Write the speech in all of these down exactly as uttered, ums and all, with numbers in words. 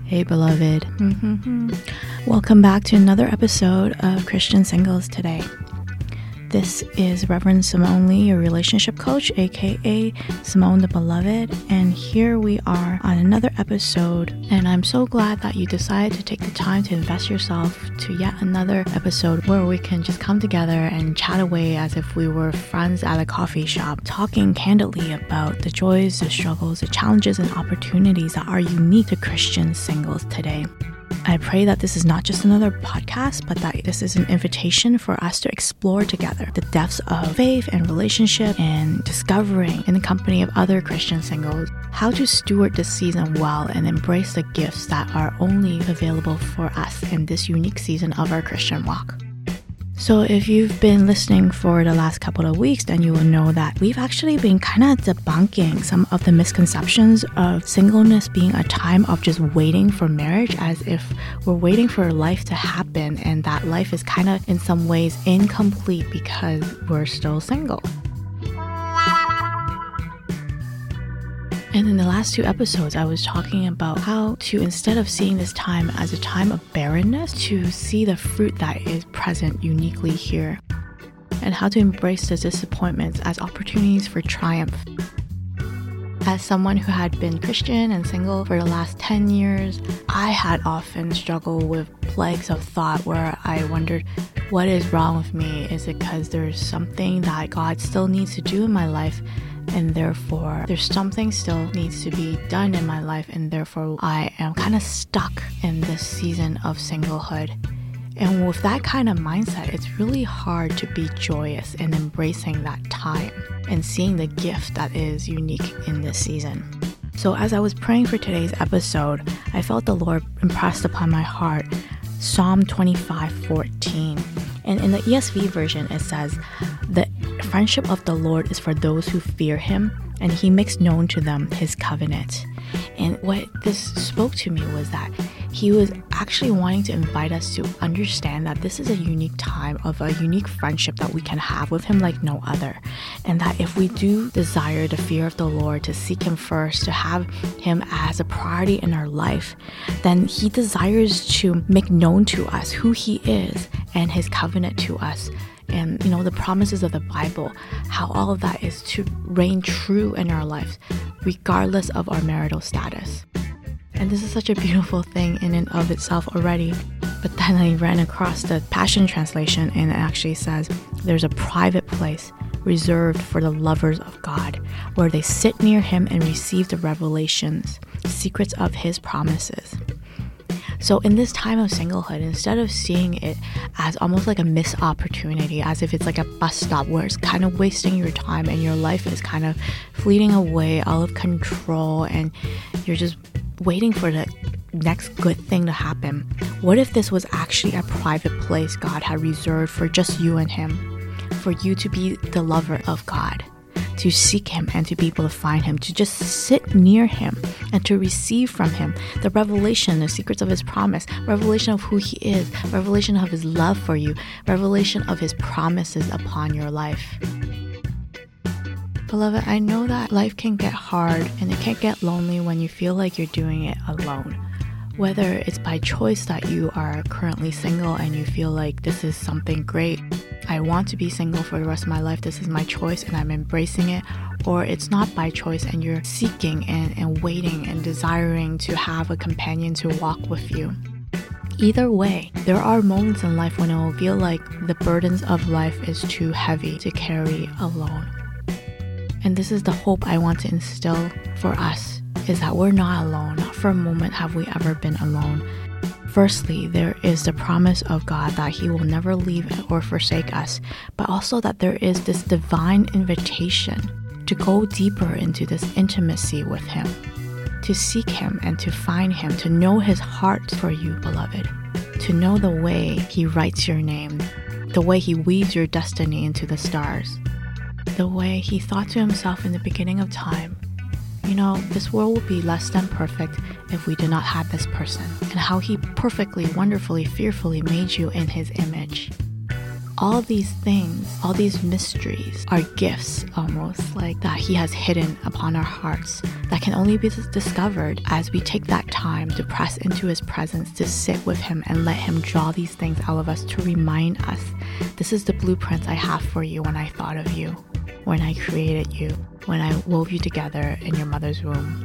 Hey beloved. Mm-hmm. Welcome back to another episode of Christian Singles Today. This is Reverend Simone Lee, your relationship coach, aka Simone the Beloved, and here we are on another episode, and I'm so glad that you decided to take the time to invest yourself to yet another episode where we can just come together and chat away as if we were friends at a coffee shop, talking candidly about the joys, the struggles, the challenges, and opportunities that are unique to Christian singles today. I pray that this is not just another podcast, but that this is an invitation for us to explore together the depths of faith and relationship and discovering in the company of other Christian singles how to steward this season well and embrace the gifts that are only available for us in this unique season of our Christian walk. So if you've been listening for the last couple of weeks, then you will know that we've actually been kind of debunking some of the misconceptions of singleness being a time of just waiting for marriage, as if we're waiting for life to happen and that life is kind of in some ways incomplete because we're still single. And in the last two episodes, I was talking about how to, instead of seeing this time as a time of barrenness, to see the fruit that is present uniquely here, and how to embrace the disappointments as opportunities for triumph. As someone who had been Christian and single for the last ten years, I had often struggled with plagues of thought where I wondered, what is wrong with me? Is it because there's something that God still needs to do in my life? And therefore, there's something still needs to be done in my life, and therefore I am kind of stuck in this season of singlehood. And with that kind of mindset, it's really hard to be joyous in embracing that time and seeing the gift that is unique in this season. So as I was praying for today's episode, I felt the Lord impressed upon my heart Psalm twenty-five fourteen. And in the E S V version, it says, "The friendship of the Lord is for those who fear him, and he makes known to them his covenant." And what this spoke to me was that he was actually wanting to invite us to understand that this is a unique time of a unique friendship that we can have with him like no other. And that if we do desire the fear of the Lord, to seek him first, to have him as a priority in our life, then he desires to make known to us who he is and his covenant to us. And, you know, the promises of the Bible, how all of that is to reign true in our lives, regardless of our marital status. And this is such a beautiful thing in and of itself already. But then I ran across the Passion Translation, and it actually says, "There's a private place reserved for the lovers of God, where they sit near him and receive the revelations, secrets of his promises." So in this time of singlehood, instead of seeing it as almost like a missed opportunity, as if it's like a bus stop where it's kind of wasting your time and your life is kind of fleeting away out of control and you're just waiting for the next good thing to happen, what if this was actually a private place God had reserved for just you and him, for you to be the lover of God, to seek him and to be able to find him, to just sit near him and to receive from him the revelation, the secrets of his promise, revelation of who he is, revelation of his love for you, revelation of his promises upon your life. Beloved, I know that life can get hard and it can get lonely when you feel like you're doing it alone. Whether it's by choice that you are currently single and you feel like this is something great, I want to be single for the rest of my life, this is my choice and I'm embracing it, or it's not by choice and you're seeking and, and waiting and desiring to have a companion to walk with you. Either way, there are moments in life when it will feel like the burdens of life is too heavy to carry alone. And this is the hope I want to instill for us, is that we're not alone. Not for a moment have we ever been alone. Firstly, there is the promise of God that he will never leave or forsake us, but also that there is this divine invitation to go deeper into this intimacy with him, to seek him and to find him, to know his heart for you, beloved, to know the way he writes your name, the way he weaves your destiny into the stars, the way he thought to himself in the beginning of time, you know, this world would be less than perfect if we did not have this person, and how he perfectly, wonderfully, fearfully made you in his image. all these things, all these mysteries are gifts almost like that he has hidden upon our hearts that can only be discovered as we take that time to press into his presence, to sit with him and let him draw these things out of us to remind us, this is the blueprint I have for you when I thought of you, when I created you, when I wove you together in your mother's womb.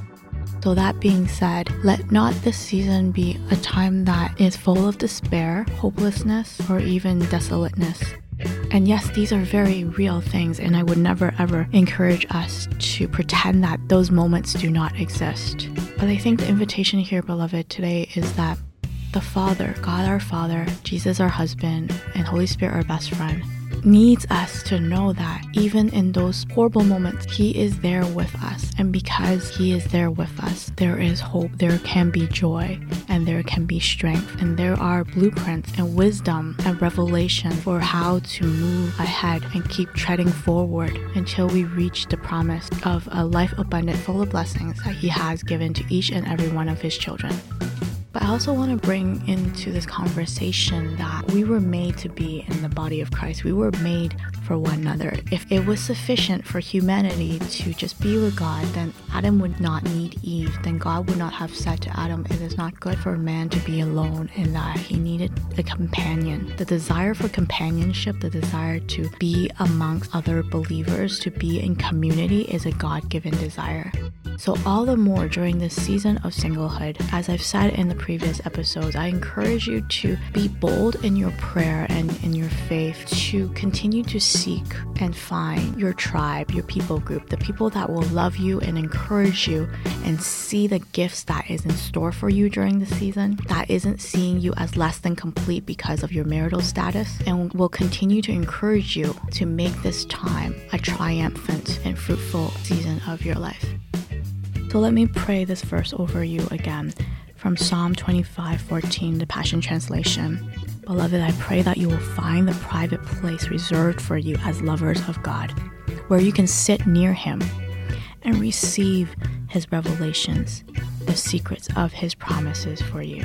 So that being said, let not this season be a time that is full of despair, hopelessness, or even desolateness. And yes, these are very real things, and I would never ever encourage us to pretend that those moments do not exist. But I think the invitation here, beloved, today is that the Father, God our Father, Jesus our husband, and Holy Spirit our best friend, needs us to know that even in those horrible moments, he is there with us. And because he is there with us, there is hope, there can be joy, and there can be strength. And there are blueprints and wisdom and revelation for how to move ahead and keep treading forward until we reach the promise of a life abundant, full of blessings that he has given to each and every one of his children. But I also want to bring into this conversation that we were made to be in the body of Christ. We were made for one another. If it was sufficient for humanity to just be with God, then Adam would not need Eve. Then God would not have said to Adam, it is not good for a man to be alone, and that he needed a companion. The desire for companionship, the desire to be amongst other believers, to be in community is a God-given desire. So all the more during this season of singlehood, as I've said in the previous episodes, I encourage you to be bold in your prayer and in your faith, to continue to seek and find your tribe, your people group, the people that will love you and encourage you and see the gifts that is in store for you during the season, that isn't seeing you as less than complete because of your marital status, and will continue to encourage you to make this time a triumphant and fruitful season of your life. So let me pray this verse over you again from Psalm twenty-five fourteen, the Passion Translation. Beloved, I pray that you will find the private place reserved for you as lovers of God, where you can sit near him and receive his revelations, the secrets of his promises for you.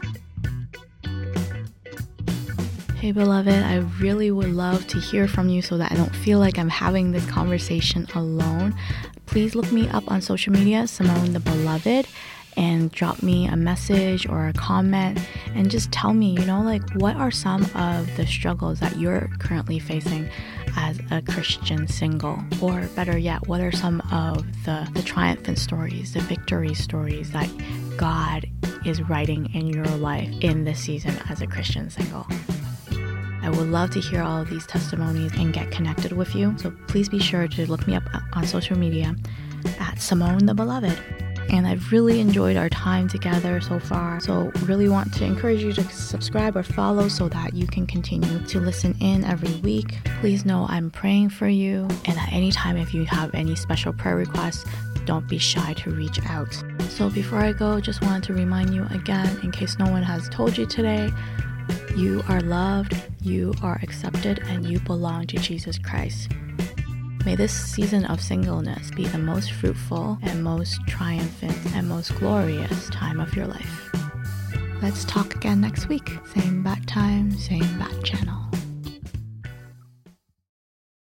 Hey beloved, I really would love to hear from you so that I don't feel like I'm having this conversation alone. Please look me up on social media, Simone the Beloved, and drop me a message or a comment and just tell me, you know, like what are some of the struggles that you're currently facing as a Christian single? Or better yet, what are some of the, the triumphant stories, the victory stories that God is writing in your life in this season as a Christian single? I would love to hear all of these testimonies and get connected with you. So please be sure to look me up on social media at Simone the Beloved. And I've really enjoyed our time together so far. So really want to encourage you to subscribe or follow so that you can continue to listen in every week. Please know I'm praying for you. And at any time, if you have any special prayer requests, don't be shy to reach out. So before I go, just wanted to remind you again, in case no one has told you today, you are loved, you are accepted, and you belong to Jesus Christ. May this season of singleness be the most fruitful and most triumphant and most glorious time of your life. Let's talk again next week. Same bat time, same bat channel.